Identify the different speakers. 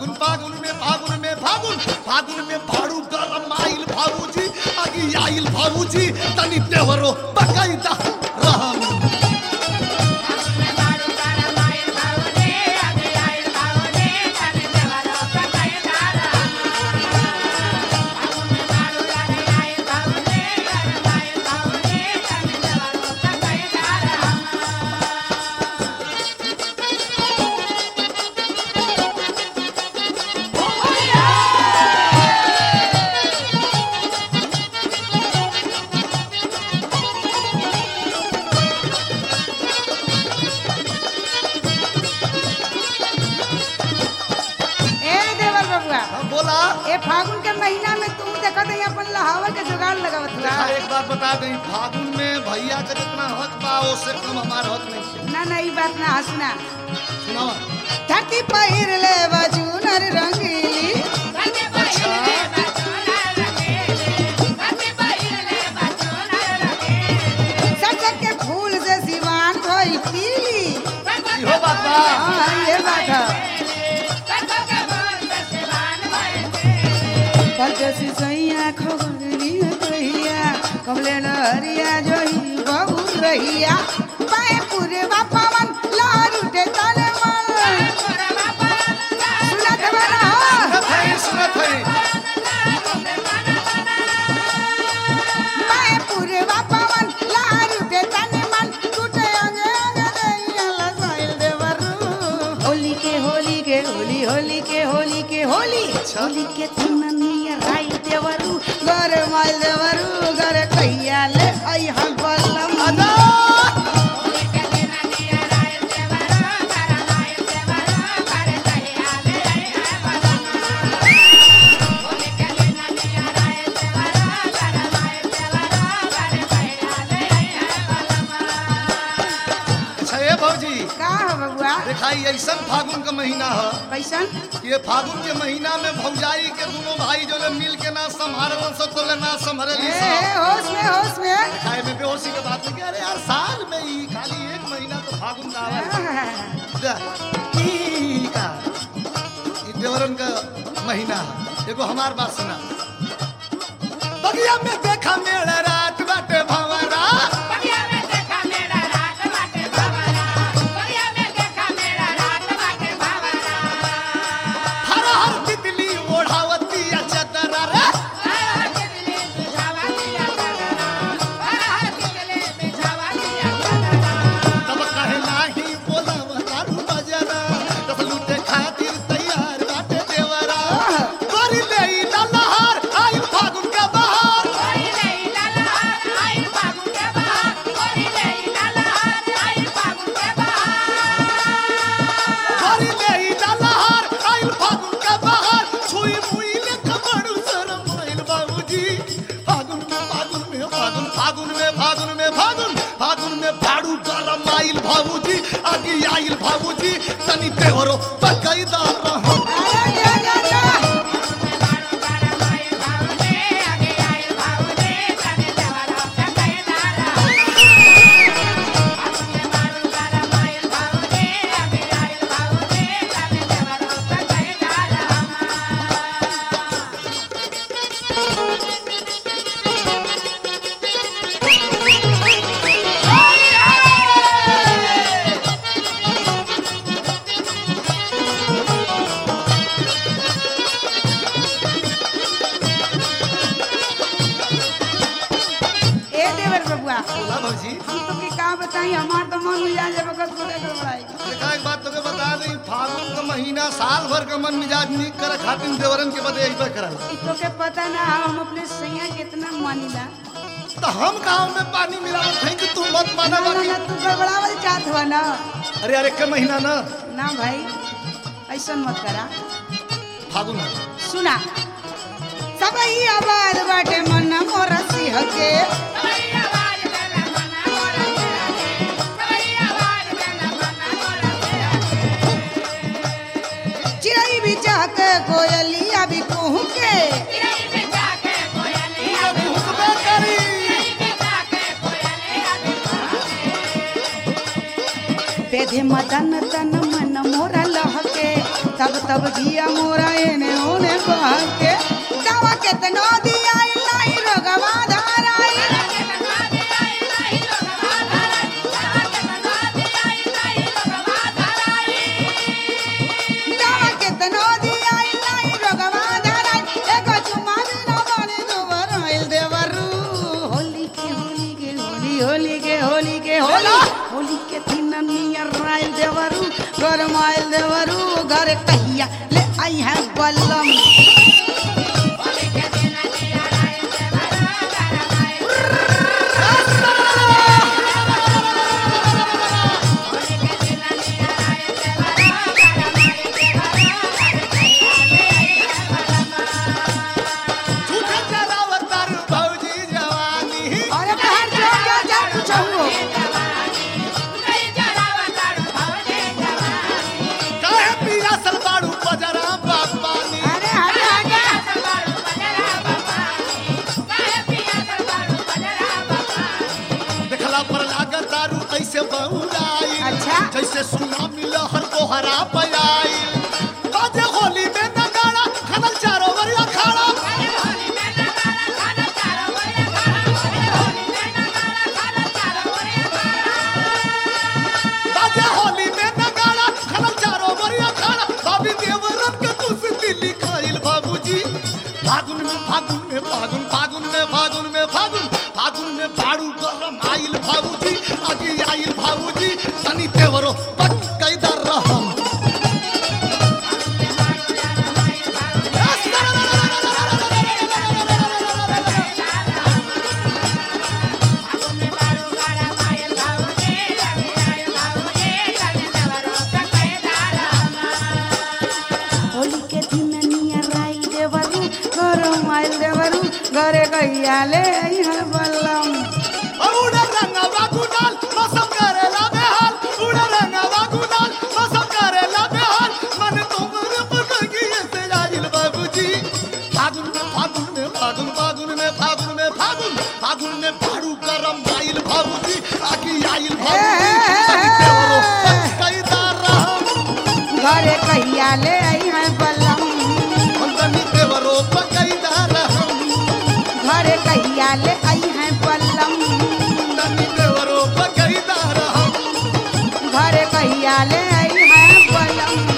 Speaker 1: फागुन में भाड़ू गरम आइल भाऊजी आगी आइल भाऊजी तनी देवरो बकायदा रहम
Speaker 2: फागुन के महीना में तुम देखा दे अपन लहावा के जुगाड़ लगावत बा।
Speaker 1: एक बात बता दे फागुन में भैया का जितना हक बा उससे कम हमार हक नहीं है।
Speaker 2: ना ना ई बात ना हंसना
Speaker 1: सुनाओ
Speaker 2: धरती पहिर ले बाजूनर रंगीली सरसों के फूल से सिवान धोई पीली
Speaker 1: इहो बात बा।
Speaker 2: हां ये बात है परदेसी सैया खबरनी कहिया कमले लहरिया जोही बहु रहिया पाए पूरे पवन लहर उठे तने मन सुनत बना
Speaker 1: सुनत है
Speaker 2: पाए पूरे पवन लहर उठे तने मन टूटे अंगे अंगे दैया लसाइल देवरू होली के होली के होली होली के होली के होली होली के तननिया राई देवरू घर माइल देवरू घर कहिया ले आई हम बलम
Speaker 1: आजा दिखाई ऐसा फागुन का महीना है
Speaker 2: कैसन
Speaker 1: ये फागुन के महीना में भौजाई के दोनों भाई जो ले मिल के ना संभारन सो तो ले ना संभरेली
Speaker 2: होश में
Speaker 1: दिखाई में बेहोशी के बात है अरे यार साल में ही खाली एक महीना तो फागुन का आवे ई का ई देवरन का महीना है एगो हमार बात सुना बगिया में देखा मेरा रात बाटे भंवरा भाऊजी आगे आइल भाऊजी तनी देवरो बकायदा रहो
Speaker 2: हमार तो मन मिजाज बकस करे गड़बड़ाई
Speaker 1: देखा एक बात तोके बता दे फागुन का महीना साल भर का मन मिजाज निक करे खातिर देवरन के बदे एक बार करल
Speaker 2: तोके पता ना हम अपने सैया कितना मानीला
Speaker 1: तो हम गांव में पानी मिलावत है कि तू मत माना बाकी
Speaker 2: ना तू गड़बड़ावल चाहत हो ना
Speaker 1: अरे के महीना ना
Speaker 2: भाई ऐसा मत करा
Speaker 1: फागुन
Speaker 2: सुना सब ही आवाज बाटे मन मोर सिंह के चिड़ै भी चाहके कोयलिया भी कहूँ के बेधे मदन तन मन मोरा लहके तब जिया मोरा एने ओने बहके दवा केतनो दिया नहीं रोगवा धराई दवा केतनो दिया नहीं रोगवा धराई एगो चुमा बिना बने दुबर आइल देवरू होली के होली के होली होली के दिन नियर आइल देवरू घर माइल देवरू घर कहिया ले आई है बल्लम
Speaker 1: झूठे जरावत तारू भौजी जवानी
Speaker 2: अरे बाहर जा पूछो
Speaker 1: काहे पिया सलबाड़ू बजरा बापानी
Speaker 2: अरे हट
Speaker 1: देखला पर लागत तारू ऐसे बहुराई
Speaker 2: अच्छा।
Speaker 1: जैसे सुना मिल हर कोहरा पयाई बाजे होली में नगाड़ा खनल चारों वरिया खाड़ा बाजे होली में नगाड़ा खनल चारों वरिया खाड़ा बाबी देवरन के तुस दिल्ली खाइल बाबूजी फागुन में बाड़ू गरम आइल बाबूजी आगे आइल बाबूजी तनी देवरो पट कैदर रहम
Speaker 2: होली के दिन नियर आइल देवरू घर माइल देवरू घरे कहिया ले आई है बल्लम
Speaker 1: उड़ा रंगवा गुलाल मौसम करेला बेहाल उड़ा रंगवा गुलाल मौसम करेला बेहाल मन तुमरे पकगी से आइल बाबूजी फागुन में बाड़ू गरम आइल बाबूजी आगे आइल बाबूजी तनी देवरो पट कैदर रहम
Speaker 2: घरे कहिया ले आई है बल्लम
Speaker 1: तनी देवरो पट कैदर रहम
Speaker 2: घरे कहिया ले आई है बल्लम
Speaker 1: तनी देवरो पट कैदर रहम
Speaker 2: घरे कहिया ले आई है बल्लम